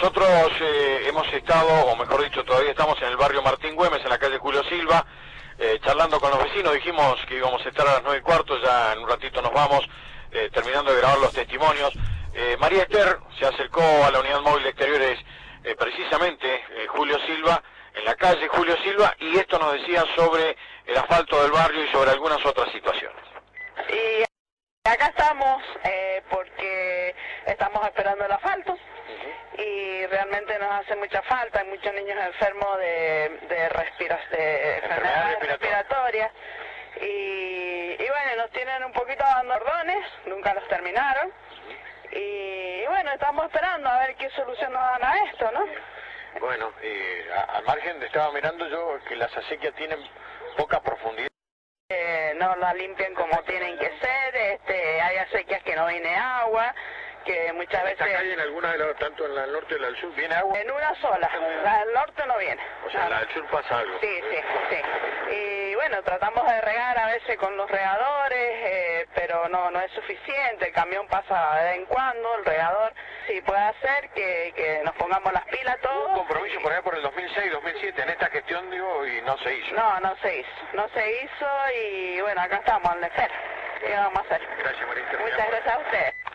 Nosotros hemos estado, o mejor dicho, todavía estamos en el barrio Martín Güemes, en la calle Julio Silva, charlando con los vecinos. Dijimos que íbamos a estar a las 9:15, ya en un ratito nos vamos, terminando de grabar los testimonios. María Esther se acercó a la unidad móvil de exteriores, precisamente Julio Silva, en la calle Julio Silva, y esto nos decía sobre el asfalto del barrio y sobre algunas otras situaciones. Y acá estamos porque estamos esperando el asfalto y realmente nos hace mucha falta. Hay muchos niños enfermos de enfermedades respiratorias y bueno, nos tienen un poquito abandonados, nunca los terminaron y bueno, estamos esperando a ver qué solución nos dan a esto, ¿no? Bueno, al margen estaba mirando yo que las acequias tienen poca profundidad. No la limpian como tienen que ser, hay acequias que no viene agua, que muchas veces... ¿Esta calle en alguna de las, tanto en la del norte y la del sur, viene agua? En una sola, la del norte no viene. O sea, la del sur pasa algo. Sí. Y bueno, tratamos de regar a veces con los regadores, pero no es suficiente, el camión pasa de vez en cuando, el regador sí puede hacer que nos pongamos las pilas todos. Hubo un compromiso por allá por el 2006, 2007, en esta gestión, digo, y no se hizo. No se hizo y bueno, acá estamos en la espera. ¿Qué vamos a hacer? Gracias, María. Muchas gracias a ustedes.